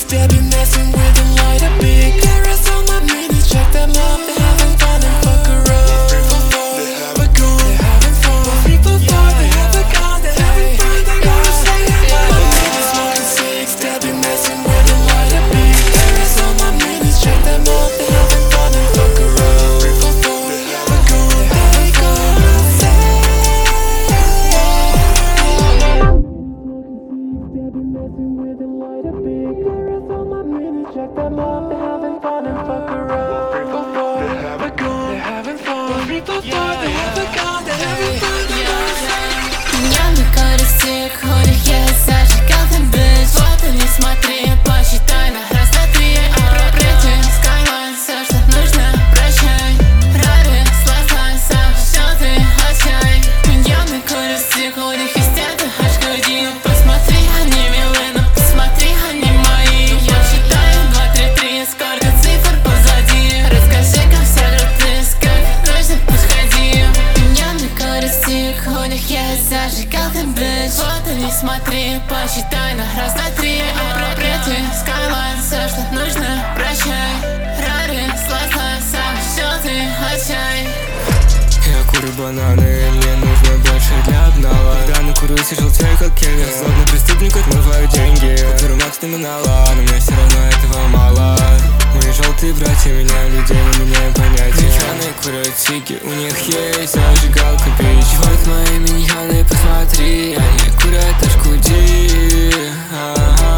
They've been messing with them like a big cameras on my mini, check them out. They're having fun and fuck around. 3 for 4, they have a gun, they're having fun. 3 for 4, they have a gun, they're having fun. They gonna say it, but my niggas smoking six. They've been messing with them like a big cameras on my mini, check them out. They're having fun and fuck around. 3 for 4, they have a gun, they gonna say. They've been messing with them like a big cameras on my mini, check them out. They're having fun and fuck around. 3 for 4, they have a gun, they're having fun. 3 for 4, they have a gun, they're having fun. They gonna say. Меня на колесе ходишь, я зажигал ты бэш. Вот и не смотри, посчитай на раз, два, три. Апропрети, Skyline, все, что нужно, прощай. Рари, слазай, сам, все ты отчай. Меня на колесе ходишь, естественно, HKD. Посмотри, они милы, но посмотри, они мои. Я считаю 2, 3, 3, сколько цифр позади. Расскажи, как все круты, как нужно, подходи. Меня на колесе ходишь, я зажигал ты бэш. Вот и не смотри, посчитай на раз, два, три. Апропрети, Skyline, все, что нужно, прощай. Рари, слазай, сам, все ты отчай. Я курю бананы, мне нужно больше для одного. Когда накурюсь и желтею, как кевер. Злобный преступник, отмываю деньги. Беру макс номинала, но мне все равно этого мало. Мои желтые братья меняют людей, мы меняем понятия. Миньяны курят сиги, у них есть зажигалка пич. Вот мои миньяны, посмотри, они курят HKD.